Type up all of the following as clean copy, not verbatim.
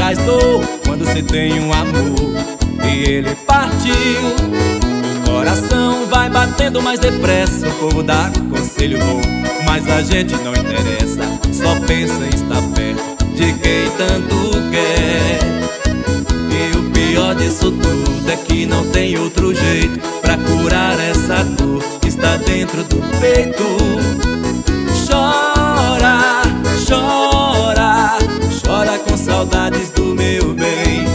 traz dor quando se tem um amor e ele partiu. O coração vai batendo mais depressa, o povo dá conselho bom, mas a gente não interessa, só pensa em estar perto de quem tanto quer. E o pior disso tudo é que não tem outro jeito pra curar essa dor que está dentro do peito. Chora, chora, chora com saudades do meu bem.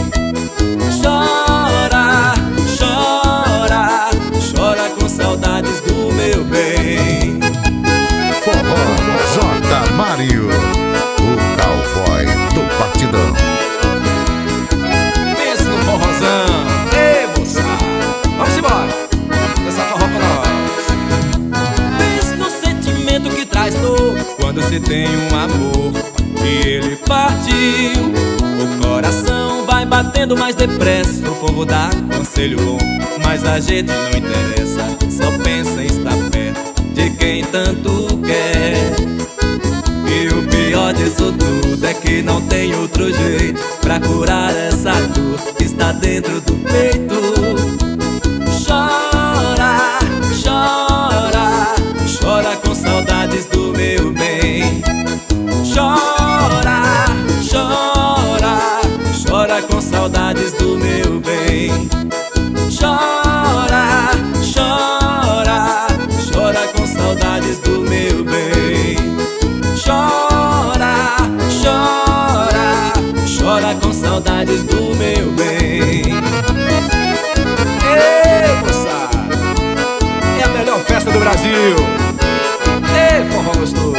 Chora, chora, chora com saudades do meu bem. Forró J. Mário, o cowboy do batidão. Pensa no forrozão, ei moçada, vamos embora, dançar forró com nós. Pensa no sentimento que traz dor quando se tem um amor e ele partiu. O coração vai batendo mais depressa, o povo dá conselho bom, mas a gente não interessa, só pensa em estar perto de quem tanto quer. E o pior disso tudo é que não tem outro jeito pra curar essa dor que está dentro do peito. Chora, chora, chora com saudades do meu bem. Chora, chora, chora com saudades do meu bem. Chora, chora, chora com saudades do meu bem. Chora, chora, chora com saudades do meu bem. Ei, moçada, é a melhor festa do Brasil. Ei, forró gostoso.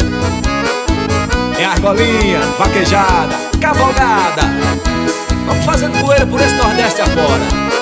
É argolinha, vaquejada, cavalgada. Vamos fazendo poeira por esse Nordeste afora.